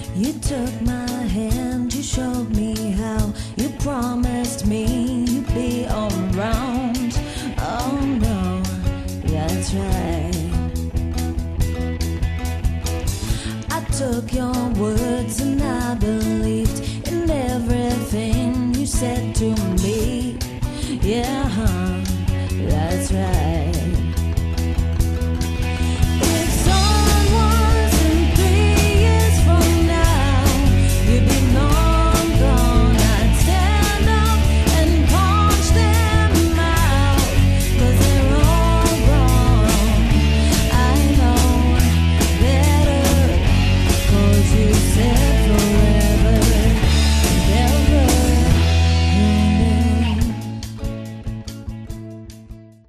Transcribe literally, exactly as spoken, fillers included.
You took my hand, you showed me how. You promised me you'd be around. Oh no, yeah, that's right. I took your words and I